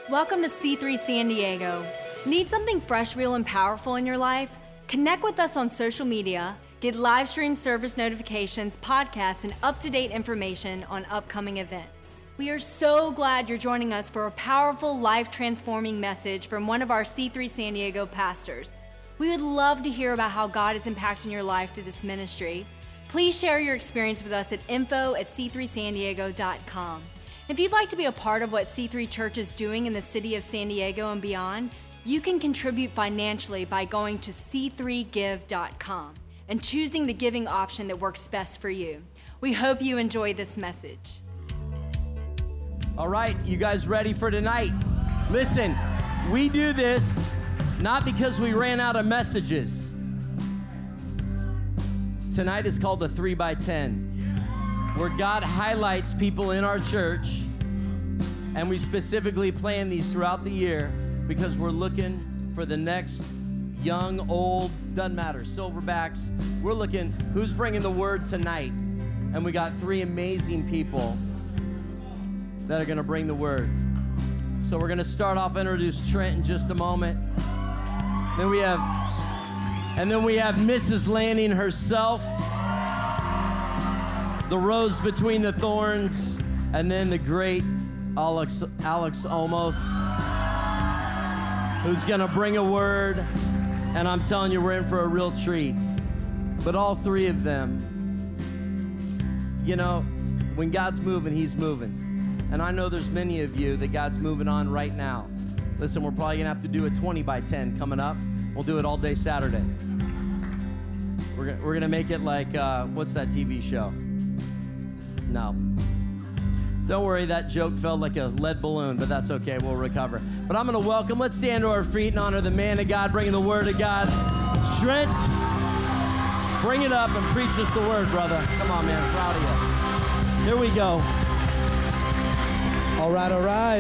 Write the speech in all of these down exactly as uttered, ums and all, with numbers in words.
Welcome to C three San Diego. Need something fresh, real, and powerful in your life? Connect with us on social media, get live stream service notifications, podcasts, and up-to-date information on upcoming events. We are so glad you're joining us for a powerful, life-transforming message from one of our C three San Diego pastors. We would love to hear about how God is impacting your life through this ministry. Please share your experience with us at info at c three san diego dot com. If you'd like to be a part of what C three Church is doing in the city of San Diego and beyond, you can contribute financially by going to c three give dot com and choosing the giving option that works best for you. We hope you enjoy this message. All right, you guys ready for tonight? Listen, we do this not because we ran out of messages. Tonight is called the three by ten. Where God highlights people in our church, and we specifically plan these throughout the year because we're looking for the next young, old, doesn't matter, silverbacks. We're looking who's bringing the word tonight, and we got three amazing people that are going to bring the word. So we're going to start off, introduce Trent in just a moment. Then we have, and then we have Missus Lanning herself, the rose between the thorns, and then the great Alex, Alex Olmos, who's gonna bring a word, and I'm telling you, we're in for a real treat. But all three of them, you know, when God's moving, he's moving. And I know there's many of you that God's moving on right now. Listen, we're probably gonna have to do a twenty by ten coming up. We'll do it all day Saturday. We're gonna, we're gonna make it like, uh, what's that T V show? No. Don't worry, that joke felt like a lead balloon, but that's okay, we'll recover. But I'm gonna welcome, let's stand to our feet and honor the man of God, bringing the word of God. Trent, bring it up and preach us the word, brother. Come on, man, proud of you. Here we go. All right, all right.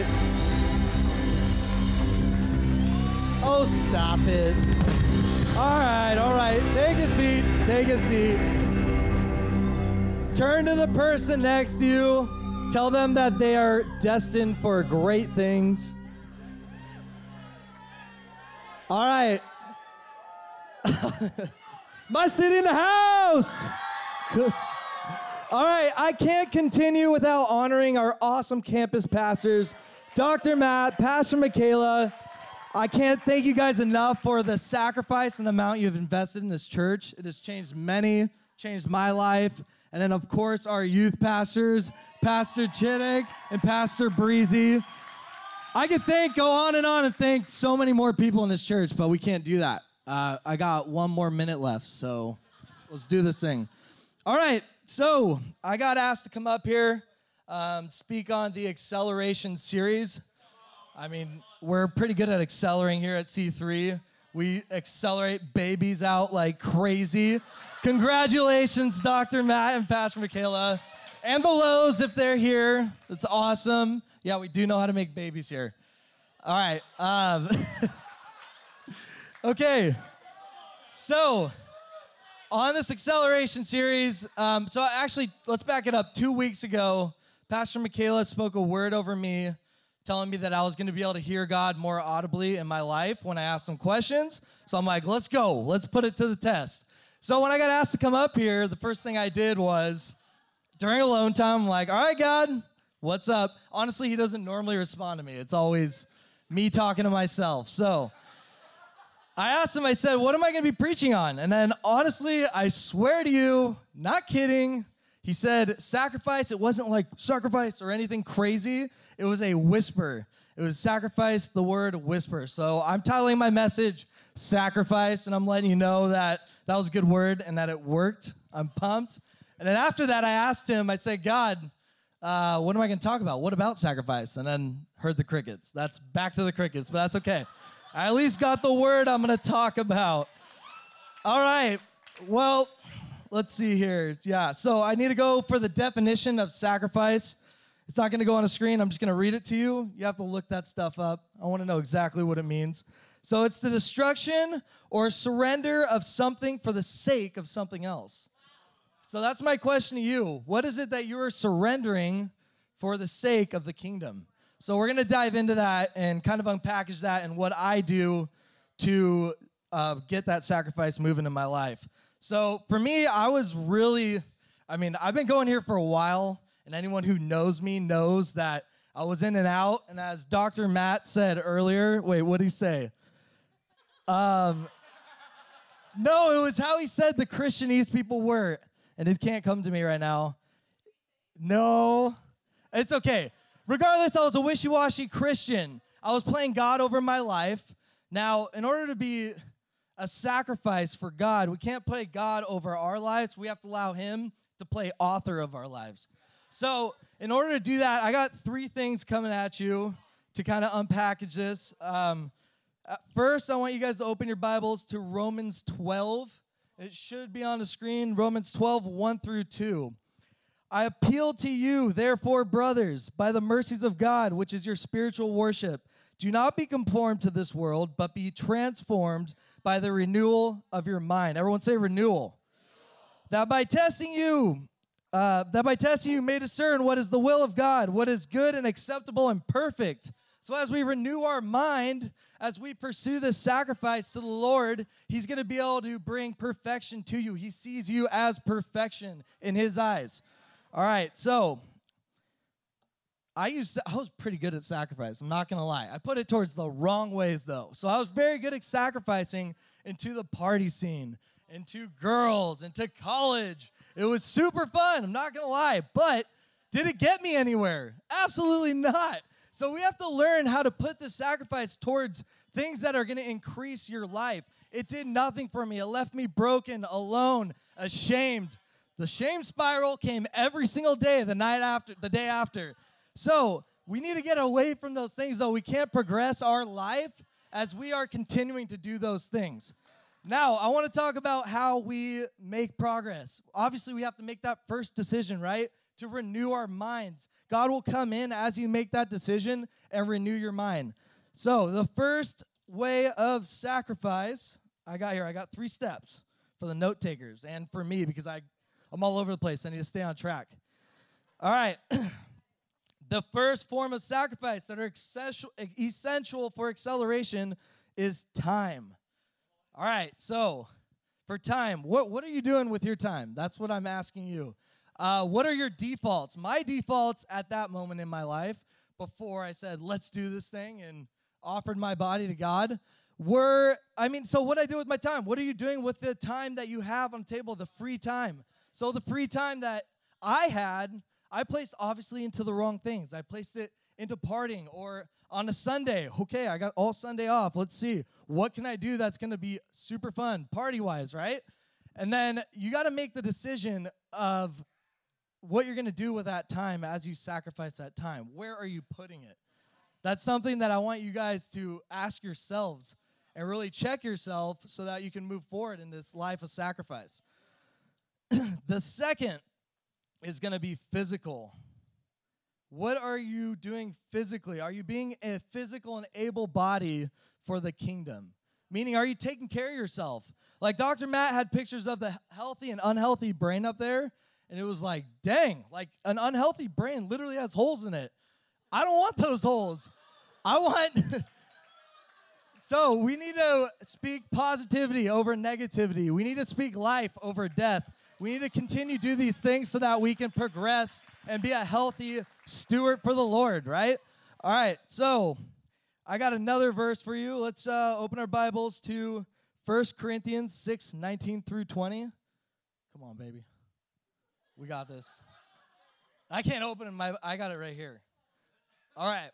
Oh, stop it. All right, all right, take a seat, take a seat. Turn to the person next to you. Tell them that they are destined for great things. All right. My city in the house. All right, I can't continue without honoring our awesome campus pastors, Doctor Matt, Pastor Michaela. I can't thank you guys enough for the sacrifice and the amount you've invested in this church. It has changed many, changed my life. And then, of course, our youth pastors, Pastor Chittick and Pastor Breezy. I could thank, go on and on and thank so many more people in this church, but we can't do that. Uh, I got one more minute left, so let's do this thing. All right, so I got asked to come up here, um, speak on the Acceleration series. I mean, we're pretty good at accelerating here at C three. We accelerate babies out like crazy. Congratulations, Doctor Matt and Pastor Michaela. And the Lowe's, if they're here. It's awesome. Yeah, we do know how to make babies here. All right. Um, okay. So, on this acceleration series, um, so actually, let's back it up. Two weeks ago, Pastor Michaela spoke a word over me, telling me that I was going to be able to hear God more audibly in my life when I asked him questions. So I'm like, let's go. Let's put it to the test. So when I got asked to come up here, the first thing I did was, during alone time, I'm like, all right, God, what's up? Honestly, he doesn't normally respond to me. It's always me talking to myself. So I asked him, I said, what am I going to be preaching on? And then honestly, I swear to you, not kidding, he said, sacrifice. It wasn't like sacrifice or anything crazy. It was a whisper. It was sacrifice, the word whisper. So I'm titling my message, Sacrifice, and I'm letting you know that that was a good word and that it worked. I'm pumped. And then after that, I asked him, I said, God, uh, what am I going to talk about? What about sacrifice? And then heard the crickets. That's back to the crickets, but that's okay. I at least got the word I'm going to talk about. All right. Well, let's see here. Yeah, so I need to go for the definition of sacrifice. It's not going to go on a screen. I'm just going to read it to you. You have to look that stuff up. I want to know exactly what it means. So it's the destruction or surrender of something for the sake of something else. So that's my question to you. What is it that you are surrendering for the sake of the kingdom? So we're going to dive into that and kind of unpackage that and what I do to uh, get that sacrifice moving in my life. So for me, I was really, I mean, I've been going here for a while, and anyone who knows me knows that I was in and out. And as Doctor Matt said earlier, wait, what did he say? Um, no, it was how he said the Christianese people were, and it can't come to me right now. No, it's okay. Regardless, I was a wishy-washy Christian. I was playing God over my life. Now, in order to be a sacrifice for God, we can't play God over our lives. We have to allow him to play author of our lives. So in order to do that, I got three things coming at you to kind of unpackage this. Um, first, I want you guys to open your Bibles to Romans twelve. It should be on the screen, Romans twelve, one through two. I appeal to you, therefore, brothers, by the mercies of God, which is your spiritual worship. Do not be conformed to this world, but be transformed by the renewal of your mind. Everyone say renewal. renewal. That by testing you, uh, that by testing you may discern what is the will of God, what is good and acceptable and perfect. So as we renew our mind, as we pursue this sacrifice to the Lord, he's going to be able to bring perfection to you. He sees you as perfection in his eyes. All right, so I used to, I was pretty good at sacrifice. I'm not going to lie. I put it towards the wrong ways, though. So I was very good at sacrificing into the party scene, into girls, into college. It was super fun. I'm not going to lie. But did it get me anywhere? Absolutely not. So we have to learn how to put the sacrifice towards things that are going to increase your life. It did nothing for me. It left me broken, alone, ashamed. The shame spiral came every single day, the night after, the day after. So we need to get away from those things, though. We can't progress our life as we are continuing to do those things. Now, I want to talk about how we make progress. Obviously, we have to make that first decision, right? To renew our minds. God will come in as you make that decision and renew your mind. So the first way of sacrifice, I got here, I got three steps for the note takers and for me because I I'm all over the place. I need to stay on track. All right. The first form of sacrifice that are essential for acceleration is time. All right. So for time, what, what are you doing with your time? That's what I'm asking you. Uh, what are your defaults? My defaults at that moment in my life, before I said, let's do this thing and offered my body to God, were, I mean, so what I do with my time? What are you doing with the time that you have on the table, the free time? So the free time that I had, I placed obviously into the wrong things. I placed it into partying or on a Sunday. Okay, I got all Sunday off. Let's see. What can I do that's going to be super fun party-wise, right? And then you got to make the decision of what you're going to do with that time as you sacrifice that time. Where are you putting it? That's something that I want you guys to ask yourselves and really check yourself so that you can move forward in this life of sacrifice. The second is going to be physical. What are you doing physically? Are you being a physical and able body for the kingdom? Meaning, are you taking care of yourself? Like Doctor Matt had pictures of the healthy and unhealthy brain up there, and it was like, dang, like an unhealthy brain literally has holes in it. I don't want those holes. I want... So we need to speak positivity over negativity. We need to speak life over death. We need to continue to do these things so that we can progress and be a healthy steward for the Lord, right? All right, so I got another verse for you. Let's uh, open our Bibles to First Corinthians six, nineteen through twenty. Come on, baby. We got this. I can't open it. My, I got it right here. All right.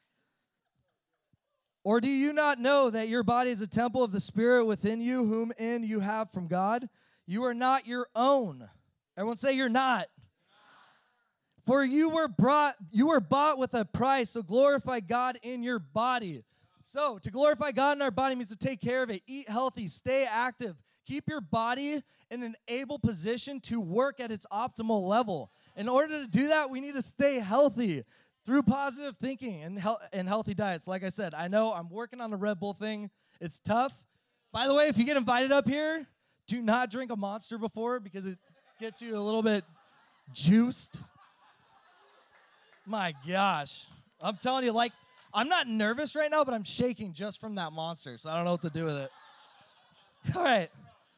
Or do you not know that your body is a temple of the Spirit within you, whom in you have from God? You are not your own. Everyone say you're not. For you were brought, you were bought with a price, so glorify God in your body. So to glorify God in our body means to take care of it, eat healthy, stay active, keep your body in an able position to work at its optimal level. In order to do that, we need to stay healthy through positive thinking and, he- and healthy diets. Like I said, I know I'm working on the Red Bull thing. It's tough. By the way, if you get invited up here, do not drink a Monster before because it gets you a little bit juiced. My gosh. I'm telling you, like, I'm not nervous right now, but I'm shaking just from that monster, so I don't know what to do with it. All right.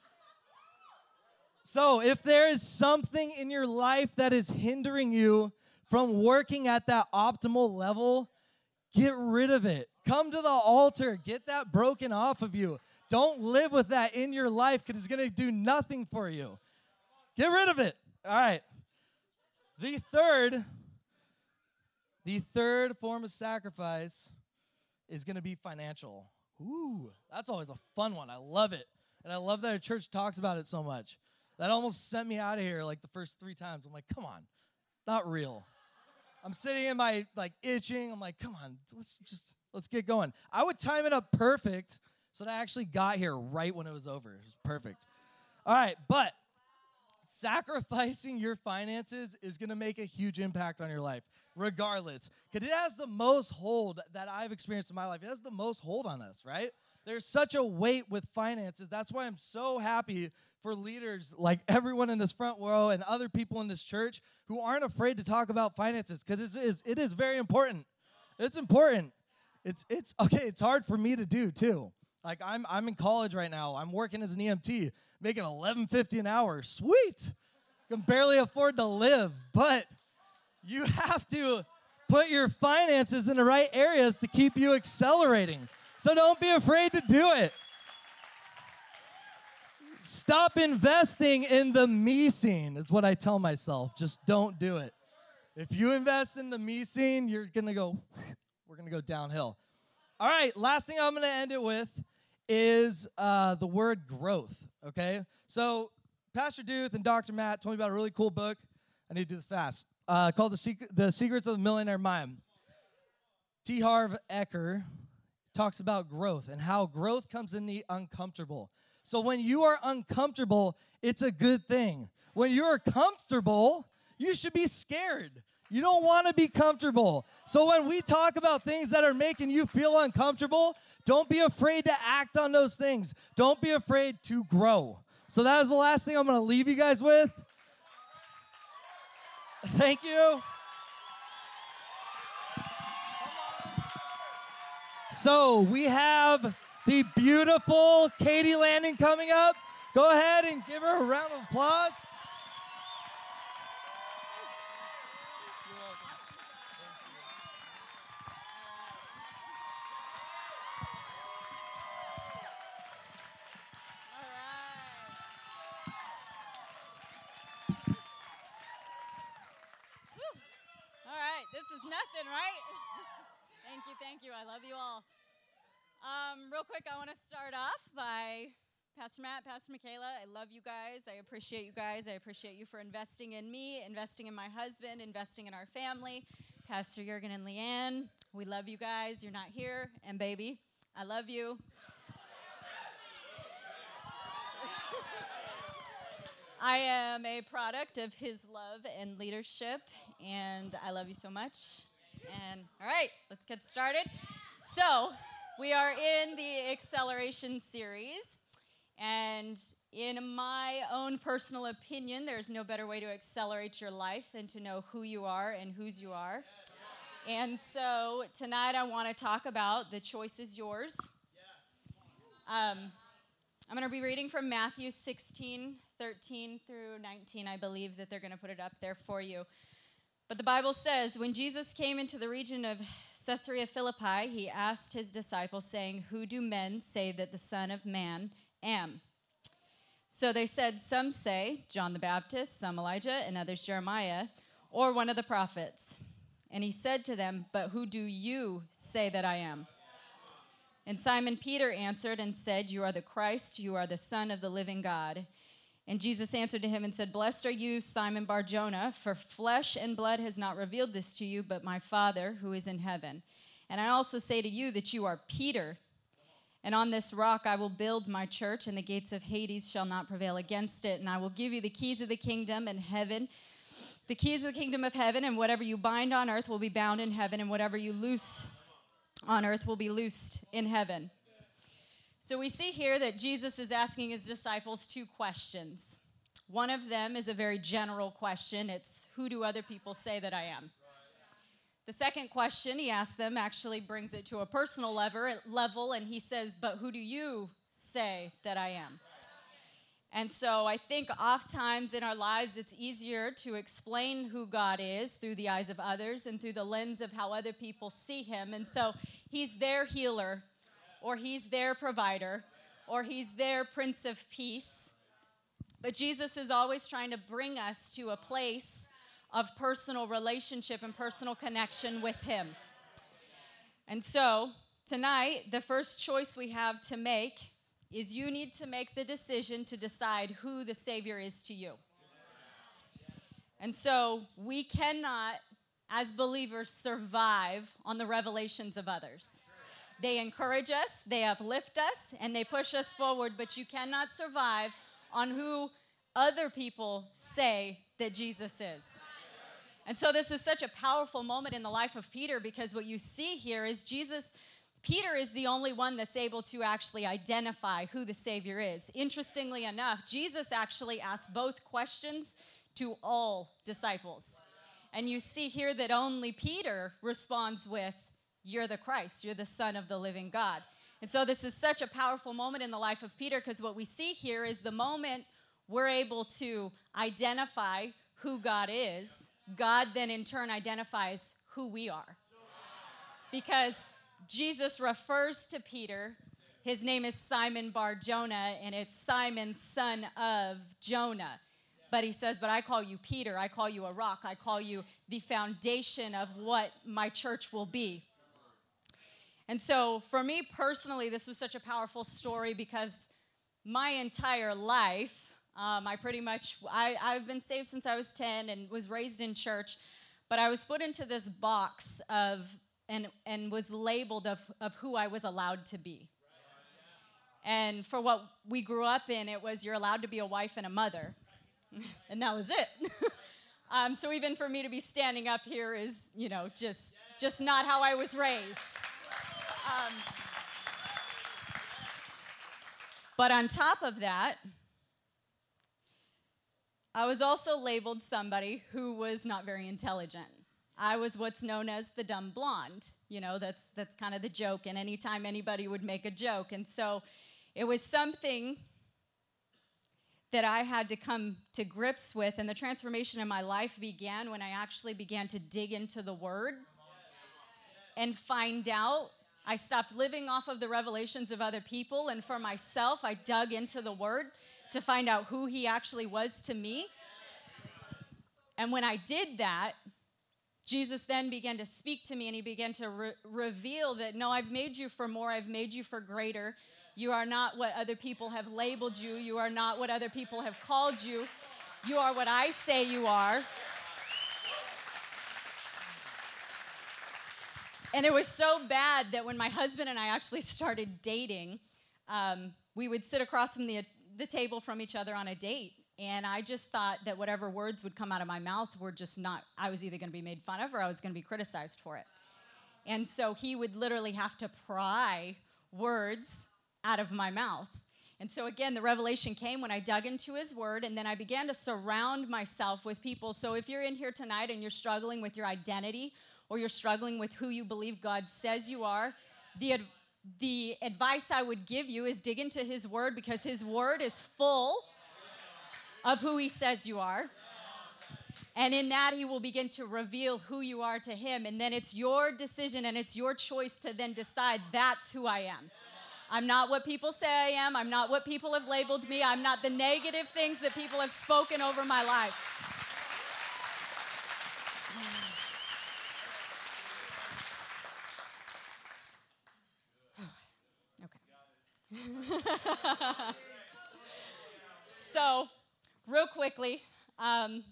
So if there is something in your life that is hindering you from working at that optimal level, get rid of it. Come to the altar. Get that broken off of you. Don't live with that in your life because it's going to do nothing for you. Get rid of it. All right. The third, the third form of sacrifice is going to be financial. Ooh, that's always a fun one. I love it. And I love that our church talks about it so much. That almost sent me out of here like the first three times. I'm like, come on, not real. I'm sitting in my, like, itching. I'm like, come on, let's just, let's get going. I would time it up perfect so that I actually got here right when it was over. It was perfect. All right, but sacrificing your finances is going to make a huge impact on your life, regardless. Because it has the most hold that I've experienced in my life. It has the most hold on us, right? There's such a weight with finances. That's why I'm so happy for leaders like everyone in this front row and other people in this church who aren't afraid to talk about finances, because it is, it is very important. It's important. It's, it's okay, it's hard for me to do, too. Like, I'm I'm in college right now. I'm working as an E M T, making eleven fifty an hour. Sweet. Can barely afford to live. But you have to put your finances in the right areas to keep you accelerating. So don't be afraid to do it. Stop investing in the me scene is what I tell myself. Just don't do it. If you invest in the me scene, you're going to go, we're going to go downhill. All right, last thing I'm going to end it with is uh, the word growth, okay? So Pastor Duth and Doctor Matt told me about a really cool book. I need to do this fast. Uh, called the, Secret, the Secrets of the Millionaire Mind. T. Harv Eker talks about growth and how growth comes in the uncomfortable. So when you are uncomfortable, it's a good thing. When you're comfortable, you should be scared. You don't want to be comfortable. So when we talk about things that are making you feel uncomfortable, don't be afraid to act on those things. Don't be afraid to grow. So that is the last thing I'm going to leave you guys with. Thank you. So we have the beautiful Katie Landon coming up. Go ahead and give her a round of applause. This is nothing, right? Thank you, thank you. I love you all. Um, real quick, I want to start off by Pastor Matt, Pastor Michaela. I love you guys. I appreciate you guys. I appreciate you for investing in me, investing in my husband, investing in our family. Pastor Jurgen and Leanne, we love you guys. You're not here. And baby, I love you. I am a product of his love and leadership, and I love you so much. And all right, let's get started. So we are in the acceleration series, and in my own personal opinion, there's no better way to accelerate your life than to know who you are and whose you are. And so tonight I want to talk about the choice is yours. Um, I'm going to be reading from Matthew sixteen, thirteen through nineteen. I believe that they're going to put it up there for you. But the Bible says, when Jesus came into the region of Caesarea Philippi, he asked his disciples, saying, "Who do men say that the Son of Man am?" So they said, "Some say John the Baptist, some Elijah, and others Jeremiah, or one of the prophets." And he said to them, "But who do you say that I am?" And Simon Peter answered and said, "You are the Christ, you are the Son of the living God." And Jesus answered to him and said, "Blessed are you, Simon Bar-Jonah, for flesh and blood has not revealed this to you, but my Father who is in heaven. And I also say to you that you are Peter, and on this rock I will build my church, and the gates of Hades shall not prevail against it. And I will give you the keys of the kingdom in heaven, the keys of the kingdom of heaven, and whatever you bind on earth will be bound in heaven, and whatever you loose on earth will be loosed in heaven." So we see here that Jesus is asking his disciples two questions. One of them is a very general question. It's, who do other people say that I am? The second question he asks them actually brings it to a personal level, level, and he says, but who do you say that I am? And so I think oftentimes in our lives it's easier to explain who God is through the eyes of others and through the lens of how other people see him. And so he's their healer, or he's their provider, or he's their Prince of Peace. But Jesus is always trying to bring us to a place of personal relationship and personal connection with him. And so tonight, the first choice we have to make is you need to make the decision to decide who the Savior is to you. And so we cannot, as believers, survive on the revelations of others. They encourage us, they uplift us, and they push us forward, but you cannot survive on who other people say that Jesus is. And so this is such a powerful moment in the life of Peter, because what you see here is Jesus, Peter is the only one that's able to actually identify who the Savior is. Interestingly enough, Jesus actually asked both questions to all disciples. And you see here that only Peter responds with, you're the Christ, you're the Son of the living God. And so this is such a powerful moment in the life of Peter, because what we see here is the moment we're able to identify who God is, God then in turn identifies who we are. Because Jesus refers to Peter, his name is Simon Bar-Jonah, and it's Simon, son of Jonah. But he says, but I call you Peter, I call you a rock, I call you the foundation of what my church will be. And so for me personally, this was such a powerful story, because my entire life, Um, I pretty much, I, I've been saved since I was ten and was raised in church, but I was put into this box of, and, and was labeled of, of who I was allowed to be. And for what we grew up in, it was you're allowed to be a wife and a mother. And that was it. um, so even for me to be standing up here is, you know, just, just not how I was raised. Um, but on top of that, I was also labeled somebody who was not very intelligent. I was what's known as the dumb blonde. You know, that's that's kind of the joke, and anytime anybody would make a joke. And so it was something that I had to come to grips with, and the transformation in my life began when I actually began to dig into the Word and find out. I stopped living off of the revelations of other people, and for myself, I dug into the Word to find out who he actually was to me. And when I did that, Jesus then began to speak to me, and he began to re- reveal that, no, I've made you for more, I've made you for greater. You are not what other people have labeled you. You are not what other people have called you. You are what I say you are. And it was so bad that when my husband and I actually started dating, um, we would sit across from the the table from each other on a date, and I just thought that whatever words would come out of my mouth were just not, I was either going to be made fun of or I was going to be criticized for it. And so he would literally have to pry words out of my mouth. And so again, the revelation came when I dug into his word, and then I began to surround myself with people. So if you're in here tonight and you're struggling with your identity, or you're struggling with who you believe God says you are, the ad- The advice I would give you is dig into his word, because his word is full of who he says you are. And in that, he will begin to reveal who you are to him. And then it's your decision and it's your choice to then decide, that's who I am. I'm not what people say I am. I'm not what people have labeled me. I'm not the negative things that people have spoken over my life. So, real quickly, um,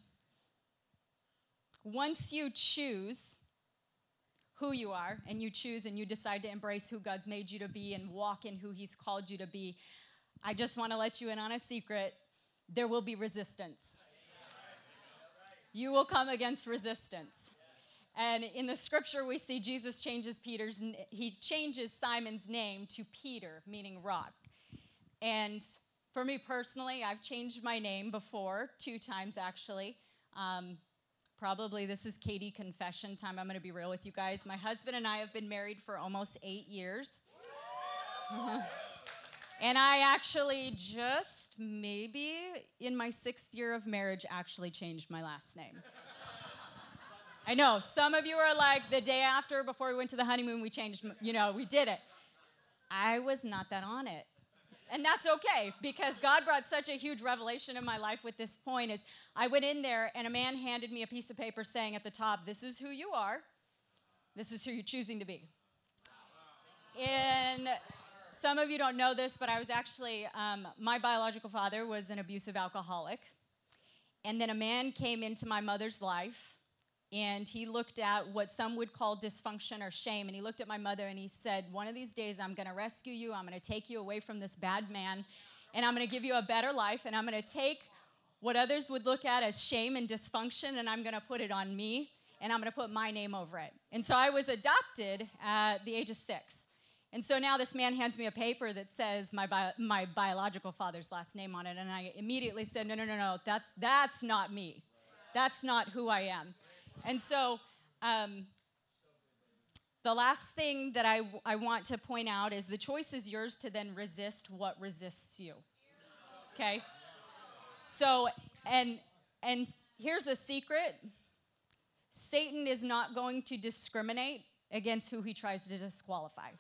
once you choose who you are, and you choose and you decide to embrace who God's made you to be and walk in who he's called you to be, I just want to let you in on a secret. There will be resistance. You will come against resistance. And in the scripture, we see Jesus changes Peter's, he changes Simon's name to Peter, meaning rock. And for me personally, I've changed my name before, two times actually. Um, probably this is Katie confession time. I'm going to be real with you guys. My husband and I have been married for almost eight years. Uh-huh. And I actually just maybe in my sixth year of marriage actually changed my last name. I know, some of you are like, the day after, before we went to the honeymoon, we changed, you know, we did it. I was not that on it. And that's okay, because God brought such a huge revelation in my life with this point is I went in there and a man handed me a piece of paper saying at the top, this is who you are. This is who you're choosing to be. And some of you don't know this, but I was actually, um, my biological father was an abusive alcoholic. And then a man came into my mother's life, and he looked at what some would call dysfunction or shame, and he looked at my mother and he said, one of these days I'm going to rescue you, I'm going to take you away from this bad man, and I'm going to give you a better life, and I'm going to take what others would look at as shame and dysfunction, and I'm going to put it on me, and I'm going to put my name over it. And so I was adopted at the age of six. And so now this man hands me a paper that says my bio, my biological father's last name on it, and I immediately said, no, no, no, no, that's, that's not me. That's not who I am. And so um, the last thing that I, I want to point out is the choice is yours to then resist what resists you, okay? So, and, and here's a secret. Satan is not going to discriminate against who he tries to disqualify.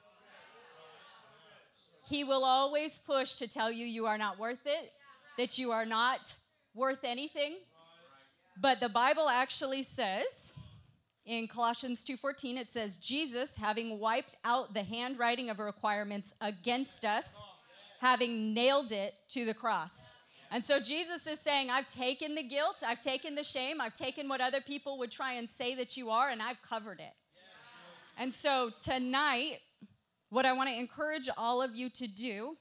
He will always push to tell you you are not worth it, that you are not worth anything. But the Bible actually says, in Colossians two fourteen, it says, Jesus, having wiped out the handwriting of requirements against us, having nailed it to the cross. And so Jesus is saying, I've taken the guilt, I've taken the shame, I've taken what other people would try and say that you are, and I've covered it. And so tonight, what I want to encourage all of you to do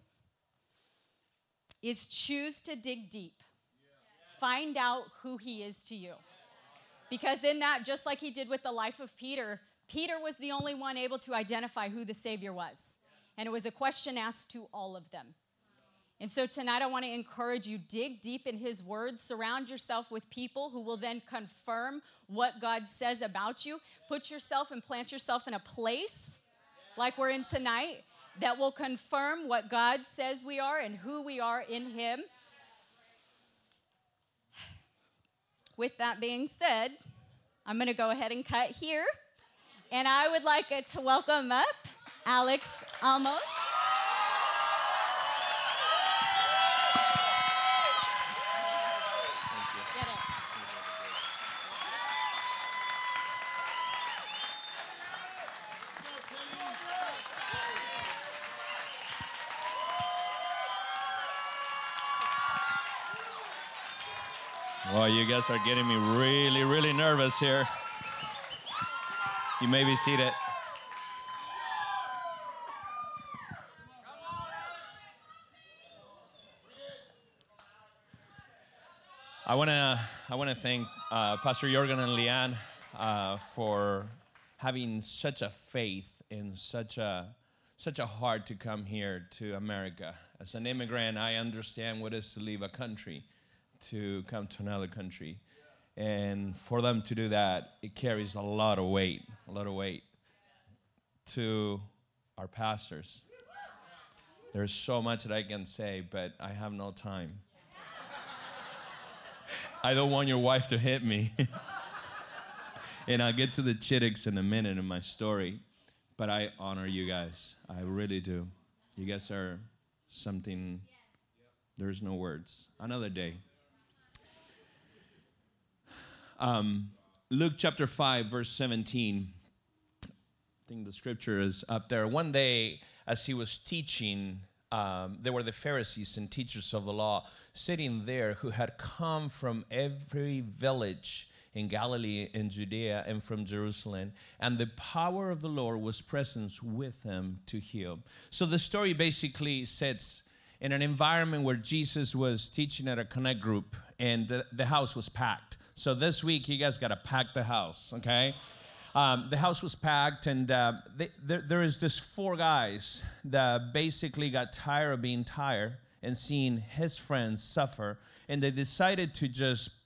is choose to dig deep. Find out who he is to you. Because in that, just like he did with the life of Peter, Peter was the only one able to identify who the Savior was. And it was a question asked to all of them. And so tonight I want to encourage you, dig deep in his word, surround yourself with people who will then confirm what God says about you. Put yourself and plant yourself in a place like we're in tonight that will confirm what God says we are and who we are in him. With that being said, I'm going to go ahead and cut here. And I would like to welcome up Alex Amos. Well, you guys are getting me really, really nervous here. You may be seated. I want to I want to thank uh, Pastor Jorgen and Leanne uh, for having such a faith and such a such a heart to come here to America. As an immigrant, I understand what it is to leave a country to come to another country. And for them to do that, it carries a lot of weight, a lot of weight. To our pastors, there's so much that I can say, but I have no time. I don't want your wife to hit me. And I'll get to the chittics in a minute in my story, but I honor you guys. I really do. You guys are something, there's no words. Another day. Um, Luke chapter five, verse seventeen. I think the scripture is up there. One day, as he was teaching, um, there were the Pharisees and teachers of the law sitting there who had come from every village in Galilee and Judea and from Jerusalem. And the power of the Lord was present with them to heal. So the story basically sets in an environment where Jesus was teaching at a connect group, and the, the house was packed. So this week, you guys got to pack the house, okay? Um, the house was packed, and uh, they, there, there is this four guys that basically got tired of being tired and seeing his friends suffer, and they decided to just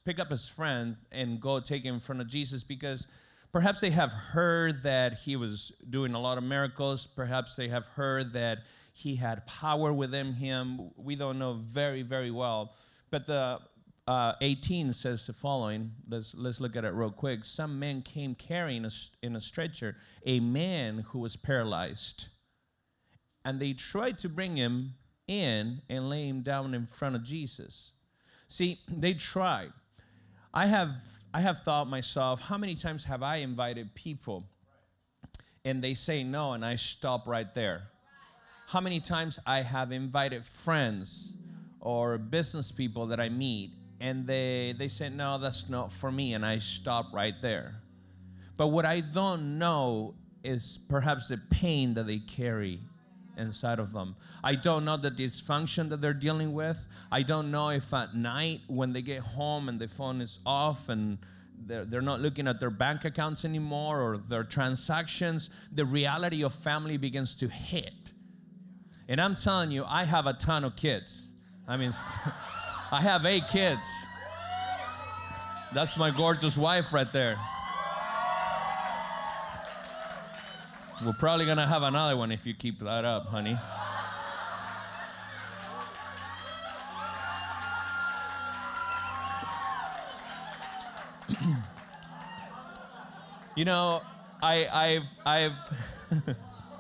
pick up his friends and go take him in front of Jesus, because perhaps they have heard that he was doing a lot of miracles. Perhaps they have heard that he had power within him. We don't know very, very well. But the uh, eighteen says the following. Let's, let's look at it real quick. Some men came carrying a, in a stretcher a man who was paralyzed. And they tried to bring him in and lay him down in front of Jesus. See, they tried. I have I have thought myself, how many times have I invited people and they say no and I stop right there? How many times I have invited friends or business people that I meet and they, they say, no, that's not for me, and I stop right there. But what I don't know is perhaps the pain that they carry inside of them. I don't know the dysfunction that they're dealing with. I don't know if at night when they get home and the phone is off and they're, they're not looking at their bank accounts anymore or their transactions, the reality of family begins to hit. And I'm telling you, I have a ton of kids. I mean, I have eight kids. That's my gorgeous wife right there. We're probably going to have another one if you keep that up, honey. You know, I, I've, I've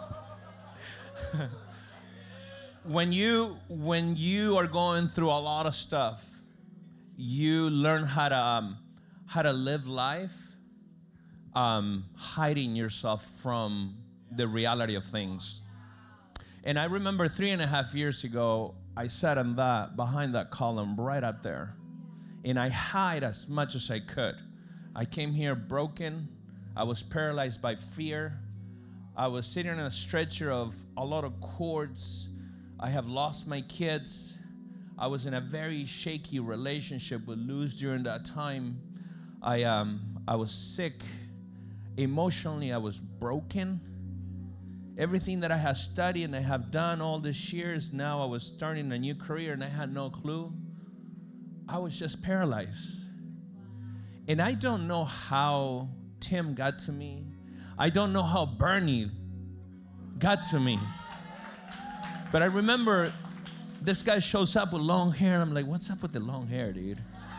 when you, when you are going through a lot of stuff, you learn how to, um, how to live life, um, hiding yourself from the reality of things. And I remember three and a half years ago, I sat in that, behind that column right up there, and I hid as much as I could. I came here broken. I was paralyzed by fear. I was sitting on a stretcher of a lot of cords. I have lost my kids. I was in a very shaky relationship with Luz during that time. I, um, I was sick. Emotionally, I was broken. Everything that I had studied and I have done all these years, now I was starting a new career and I had no clue. I was just paralyzed. And I don't know how Tim got to me. I don't know how Bernie got to me. But I remember this guy shows up with long hair. I'm like, what's up with the long hair, dude?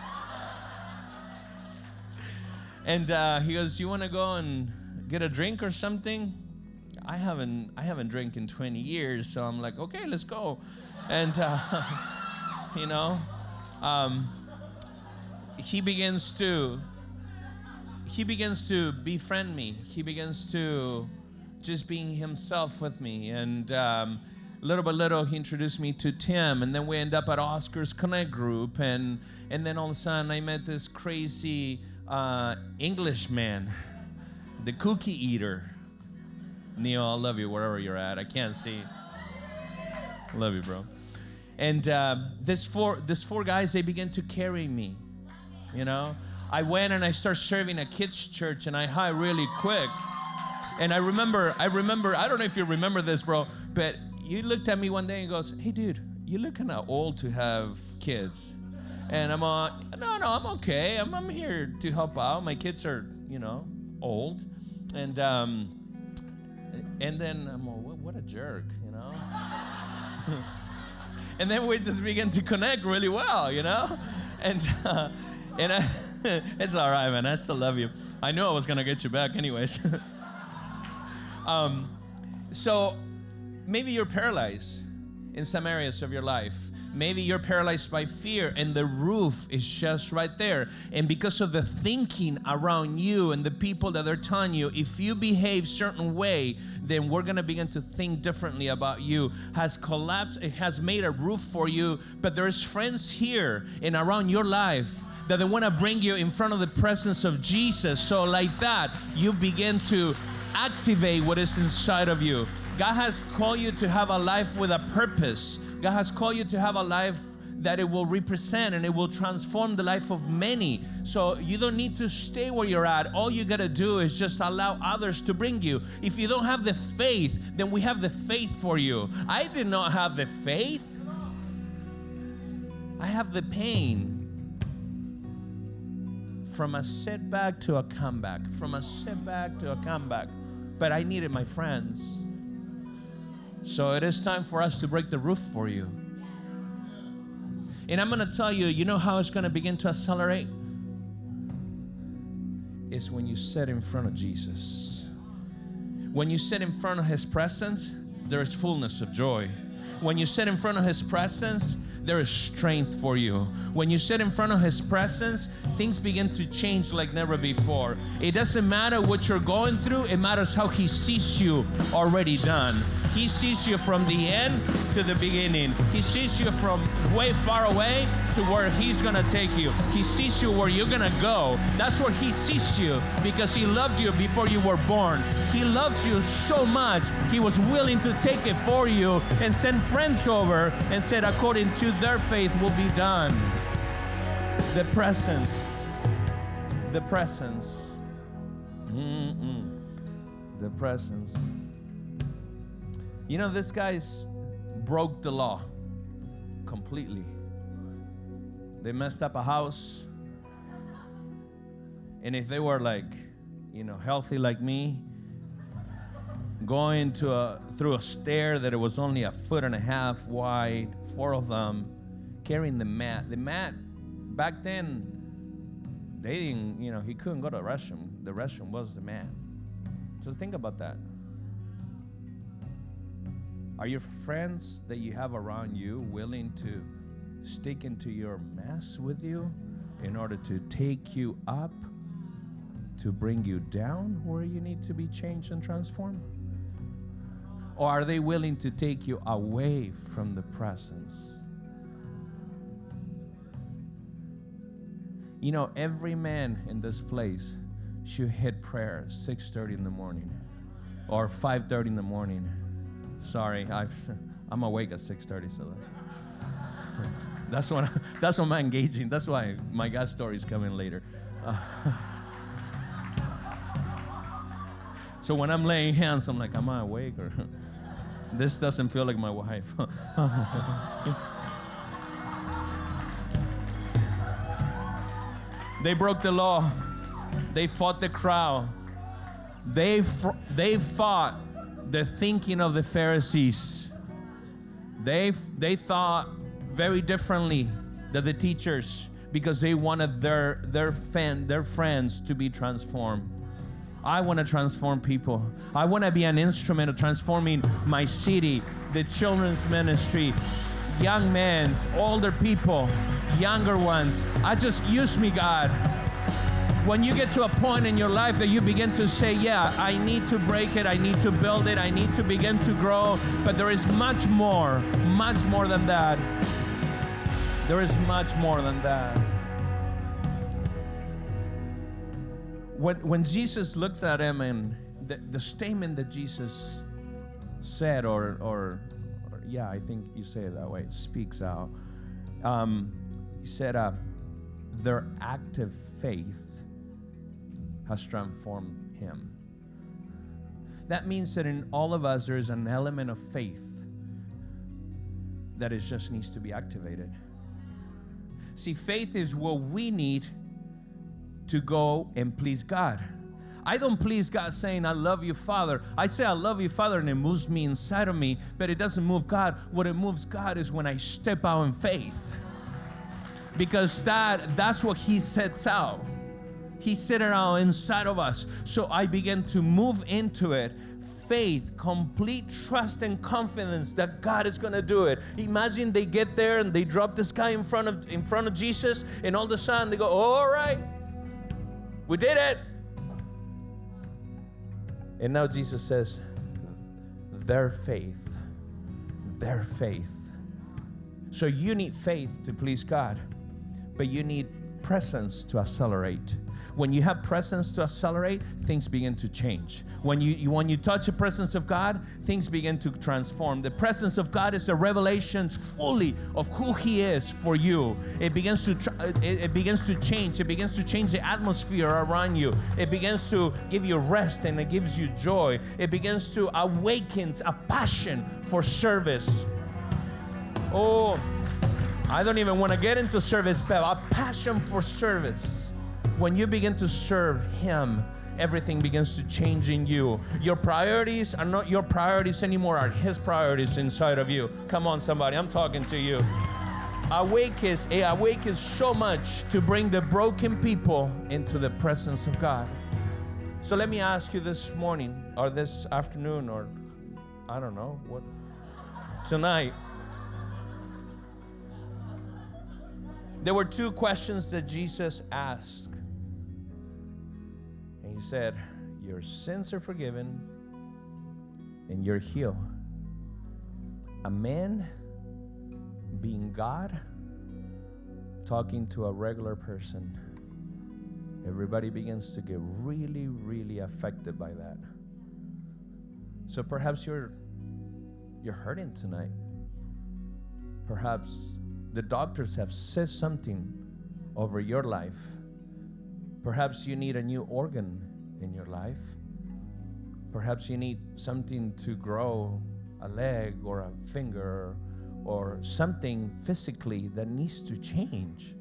And uh, he goes, you want to go and get a drink or something? I haven't I haven't drank in twenty years, so I'm like, okay, let's go. And, uh, you know, um, he begins to, he begins to befriend me. He begins to just being himself with me. And um, little by little, he introduced me to Tim, and then we end up at Oscar's Connect group. And, and then all of a sudden, I met this crazy uh, Englishman, the cookie eater. Neil, I love you wherever you're at. I can't see. Love you, bro. And uh, this four, this four guys, they began to carry me. You know, I went and I started serving a kids' church, and I high really quick. And I remember, I remember, I don't know if you remember this, bro, but you looked at me one day and goes, "Hey, dude, you look kind of old to have kids." And I'm on, no, no, I'm okay. I'm, I'm here to help out. My kids are, you know, old, and um. And then I'm like, what, what a jerk, you know? And then we just begin to connect really well, you know? And uh, and I, it's all right, man. I still love you. I knew I was going to get you back anyways. um, so maybe you're paralyzed in some areas of your life. Maybe you're paralyzed by fear and the roof is just right there. And because of the thinking around you and the people that are telling you, if you behave certain way, then we're going to begin to think differently about you, has collapsed. It has made a roof for you. But there's friends here and around your life that they want to bring you in front of the presence of Jesus. So like that, you begin to activate what is inside of you. God has called you to have a life with a purpose. God has called you to have a life that it will represent and it will transform the life of many. So you don't need to stay where you're at. All you got to do is just allow others to bring you. If you don't have the faith, then we have the faith for you. I did not have the faith. I have the pain. from a setback to a comeback, from a setback to a comeback. But I needed my friends. So it is time for us to break the roof for you. And I'm going to tell you, you know how it's going to begin to accelerate? It's when you sit in front of Jesus. When you sit in front of His presence, there is fullness of joy. When you sit in front of His presence, there is strength for you. When you sit in front of His presence, things begin to change like never before. It doesn't matter what you're going through. It matters how He sees you already done. He sees you from the end to the beginning. He sees you from way far away to where He's going to take you. He sees you where you're going to go. That's where He sees you, because He loved you before you were born. He loves you so much, He was willing to take it for you and send friends over and said, according to their faith will be done. The presence. The presence. Mm-mm. The presence. You know, these guys broke the law completely. They messed up a house. And if they were like, you know, healthy like me, going to a, through a stair that it was only a foot and a half wide, four of them, carrying the mat. The mat, back then, they didn't, you know, he couldn't go to the restroom. The restroom was the mat. So think about that. Are your friends that you have around you willing to stick into your mess with you in order to take you up, to bring you down where you need to be changed and transformed? Or are they willing to take you away from the presence? You know, every man in this place should hit prayer six thirty in the morning or five thirty in the morning. Sorry, I've, I'm awake at six thirty, so that's that's when I, that's when I'm engaging. That's why my God story is coming later. Uh, so when I'm laying hands, I'm like, am I awake? Or this doesn't feel like my wife. They broke the law. They fought the crowd. They fr- they fought the thinking of the Pharisees. They they thought very differently than the teachers because they wanted their their fan, their friends to be transformed. I want to transform people. I want to be an instrument of transforming my city, the children's ministry, young men, older people, younger ones. I just use me, God. When you get to a point in your life that you begin to say, yeah, I need to break it, I need to build it, I need to begin to grow, but there is much more, much more than that. There is much more than that. When, when Jesus looks at him, and the, the statement that Jesus said, or, or, or yeah, I think you say it that way, it speaks out. Um, he said, uh, their active faith has transformed him. That means that in all of us there is an element of faith that it just needs to be activated. See, faith is what we need to go and please God. I don't please God saying, I love you, Father. I say, I love you, Father, and it moves me inside of me, but it doesn't move God. What it moves God is when I step out in faith. Because that, that's what He sets out. He set it out inside of us. So I begin to move into it. Faith, complete trust and confidence that God is going to do it. Imagine they get there and they drop this guy in front of in front of Jesus, and all of a sudden they go, all right, we did it. And now Jesus says, their faith, their faith. So you need faith to please God, but you need presence to accelerate. When you have presence to accelerate, things begin to change. When you, you when you touch the presence of God, things begin to transform. The presence of God is a revelation fully of who He is for you. It begins to it, it begins to change. It begins to change the atmosphere around you. It begins to give you rest, and it gives you joy. It begins to awaken a passion for service. Oh, I don't even want to get into service, but a passion for service. When you begin to serve Him, everything begins to change in you. Your priorities are not your priorities anymore, are His priorities inside of you. Come on, somebody, I'm talking to you. Awake is, awake is so much to bring the broken people into the presence of God. So let me ask you this morning, or this afternoon, or I don't know, what, tonight. There were two questions that Jesus asked. And He said, your sins are forgiven and you're healed. A man being God talking to a regular person. Everybody begins to get really, really affected by that. So perhaps you're you're hurting tonight. Perhaps the doctors have said something over your life. Perhaps you need a new organ in your life. Perhaps you need something to grow, a leg or a finger or something physically that needs to change.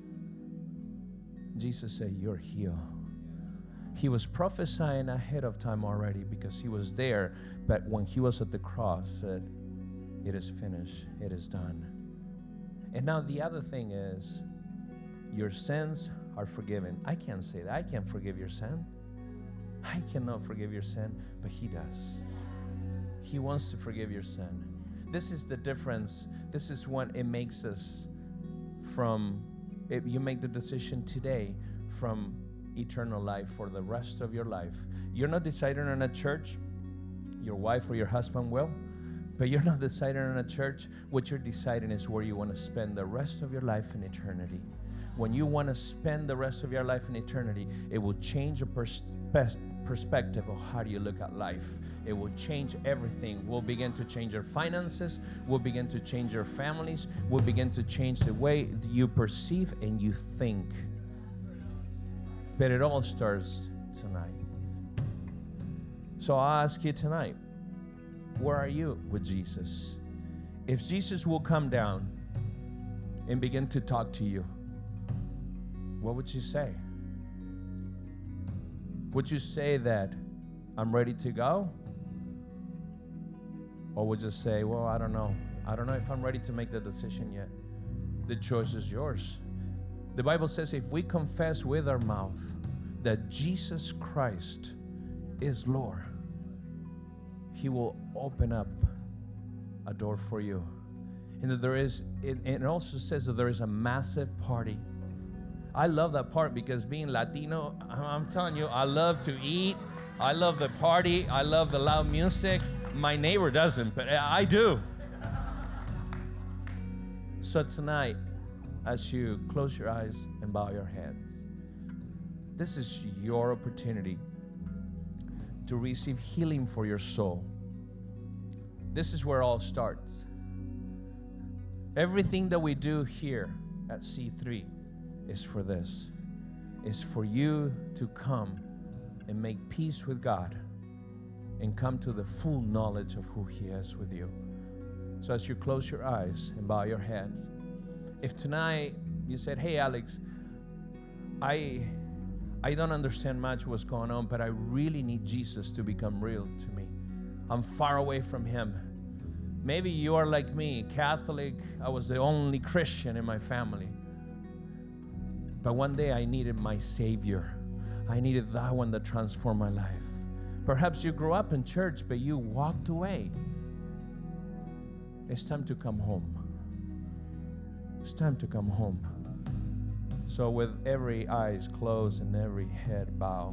Jesus said, you're healed. He was prophesying ahead of time already because He was there, but when He was at the cross, said, it is finished, it is done. And now the other thing is, your sins are forgiven. I can't say that. I can't forgive your sin. I cannot forgive your sin, but He does. He wants to forgive your sin. This is the difference. This is what it makes us from, if you make the decision today, from eternal life for the rest of your life. You're not deciding on a church. Your wife or your husband will. But you're not deciding on a church. What you're deciding is where you want to spend the rest of your life in eternity. When you want to spend the rest of your life in eternity, it will change your pers- perspective of how do you look at life. It will change everything. We'll begin to change your finances. We'll begin to change your families. We'll begin to change the way you perceive and you think. But it all starts tonight. So I'll ask you tonight, where are you with Jesus? If Jesus will come down and begin to talk to you, what would you say? Would you say that I'm ready to go? Or would you say, well, I don't know. I don't know if I'm ready to make the decision yet. The choice is yours. The Bible says if we confess with our mouth that Jesus Christ is Lord, He will open up a door for you. And that there is, it, it also says that there is a massive party. I love that part because being Latino, I'm telling you, I love to eat. I love the party. I love the loud music. My neighbor doesn't, but I do. So tonight, as you close your eyes and bow your heads, this is your opportunity to receive healing for your soul. This is where it all starts. Everything that we do here at C three is for this. It's for you to come and make peace with God and come to the full knowledge of who He is with you. So as you close your eyes and bow your head, if tonight you said, hey Alex, I I don't understand much what's going on, but I really need Jesus to become real to me. I'm far away from Him. Maybe you are like me, Catholic. I was the only Christian in my family. But one day I needed my Savior. I needed that one that transformed my life. Perhaps you grew up in church, but you walked away. It's time to come home. It's time to come home. So with every eyes closed and every head bowed,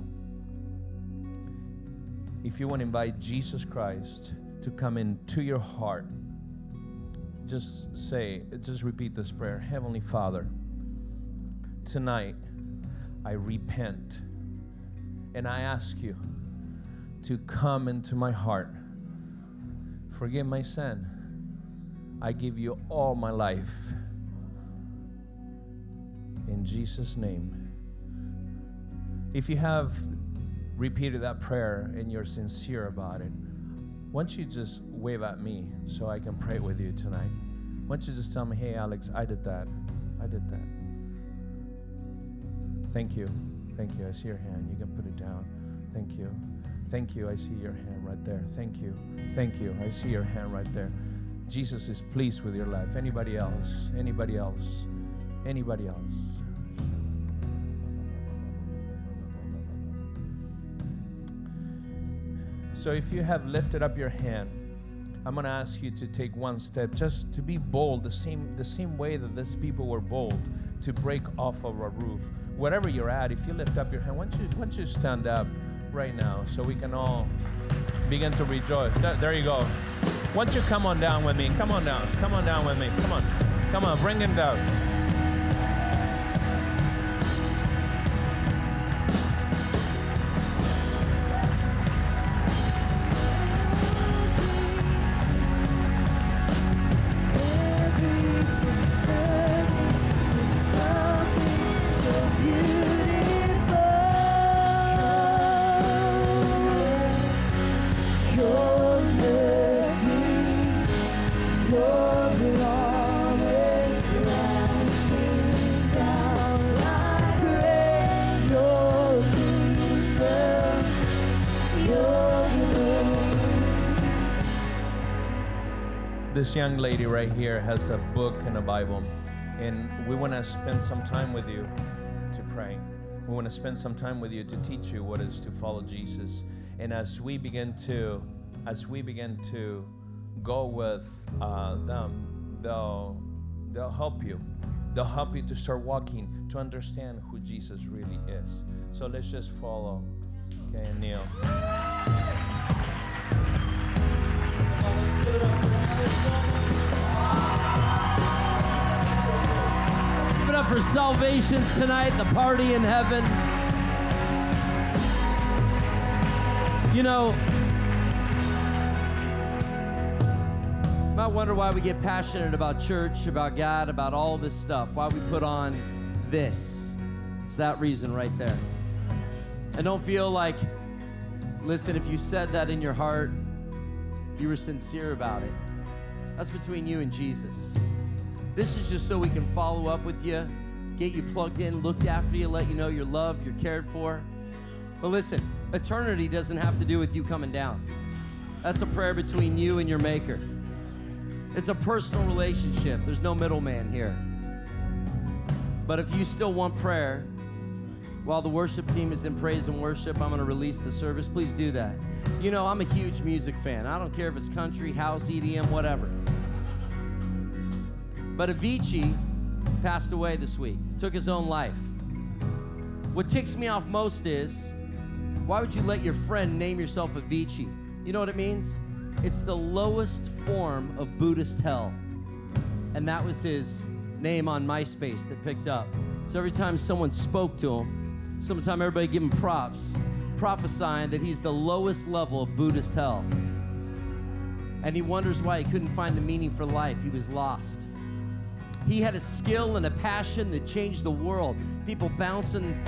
if you want to invite Jesus Christ to come into your heart, just say, just repeat this prayer. Heavenly Father, tonight I repent and I ask you to come into my heart. Forgive my sin. I give you all my life. In Jesus' name. If you have repeated that prayer and you're sincere about it, why don't you just wave at me so I can pray with you tonight? Why don't you just tell me, hey Alex, I did that. I did that. Thank you. Thank you. I see your hand. You can put it down. Thank you. Thank you. I see your hand right there. Thank you. Thank you. I see your hand right there. Jesus is pleased with your life. Anybody else? Anybody else? Anybody else? So if you have lifted up your hand, I'm going to ask you to take one step, just to be bold, the same the same way that these people were bold to break off of a roof. Wherever you're at, if you lift up your hand, why don't you, why don't you stand up right now so we can all begin to rejoice. Th- there you go. Why don't you come on down with me? Come on down. Come on down with me. Come on. Come on. Bring him down. This young lady right here has a book and a Bible, and we want to spend some time with you to pray. We want to spend some time with you to teach you what it is to follow Jesus. And as we begin to, as we begin to go with uh, them, they'll they'll help you. They'll help you to start walking, to understand who Jesus really is. So let's just follow. Okay, and kneel. Give it up for Salvations tonight, the party in heaven. You know, you might wonder why we get passionate about church, about God, about all this stuff, why we put on this. It's that reason right there. And don't feel like, listen, if you said that in your heart, you were sincere about it. That's between you and Jesus. This is just so we can follow up with you, get you plugged in, looked after you, let you know you're loved, you're cared for. But listen, eternity doesn't have to do with you coming down. That's a prayer between you and your Maker. It's a personal relationship. There's no middleman here. But if you still want prayer, while the worship team is in praise and worship, I'm going to release the service. Please do that. You know, I'm a huge music fan. I don't care if it's country, house, E D M, whatever. But Avicii passed away this week, took his own life. What ticks me off most is, why would you let your friend name yourself Avicii? You know what it means? It's the lowest form of Buddhist hell. And that was his name on MySpace that picked up. So every time someone spoke to him, sometime everybody give him props, prophesying that he's the lowest level of Buddhist hell. And he wonders why he couldn't find the meaning for life. He was lost. He had a skill and a passion that changed the world. People bouncing.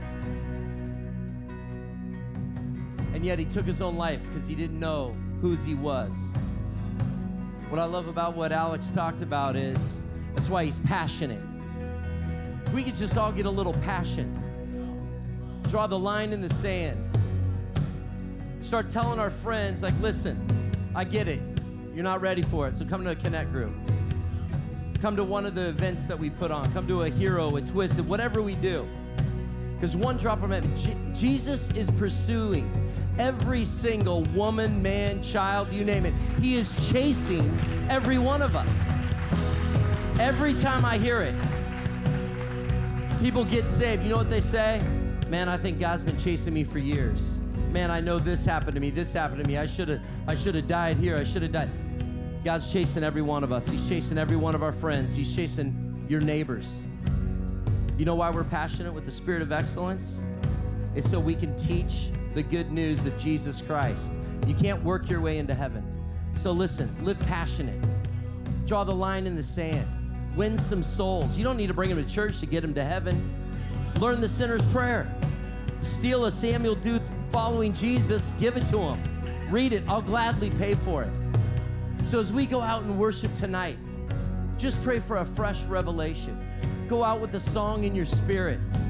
And yet he took his own life because he didn't know whose he was. What I love about what Alex talked about is, that's why he's passionate. If we could just all get a little passion, draw the line in the sand, start telling our friends, like, listen, I get it. You're not ready for it, so come to a Connect group. Come to one of the events that we put on. Come to a Hero, a Twisted, whatever we do. Because one drop from heaven, Je- Jesus is pursuing every single woman, man, child, you name it. He is chasing every one of us. Every time I hear it, people get saved. You know what they say? Man, I think God's been chasing me for years. Man, I know this happened to me, this happened to me. I should have I should have died here. I should have died. God's chasing every one of us. He's chasing every one of our friends. He's chasing your neighbors. You know why we're passionate with the spirit of excellence? It's so we can teach the good news of Jesus Christ. You can't work your way into heaven. So listen, live passionate. Draw the line in the sand. Win some souls. You don't need to bring them to church to get them to heaven. Learn the sinner's prayer. Steal a Samuel Duth following Jesus, give it to him. Read it. I'll gladly pay for it. So as we go out and worship tonight, just pray for a fresh revelation. Go out with a song in your spirit.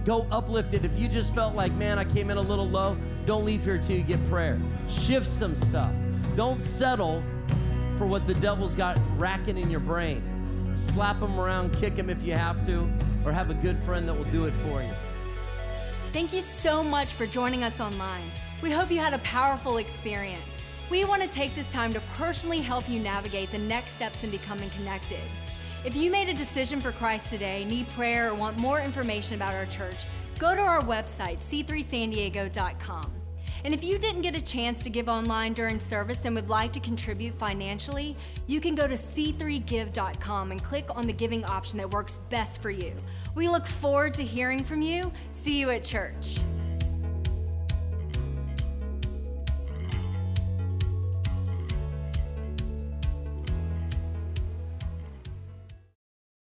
Go uplifted. If you just felt like, man, I came in a little low, don't leave here till you get prayer. Shift some stuff. Don't settle for what the devil's got racking in your brain. Slap him around, kick him if you have to, or have a good friend that will do it for you. Thank you so much for joining us online. We hope you had a powerful experience. We want to take this time to personally help you navigate the next steps in becoming connected. If you made a decision for Christ today, need prayer, or want more information about our church, go to our website, c three san diego dot com. And if you didn't get a chance to give online during service and would like to contribute financially, you can go to c three give dot com and click on the giving option that works best for you. We look forward to hearing from you. See you at church.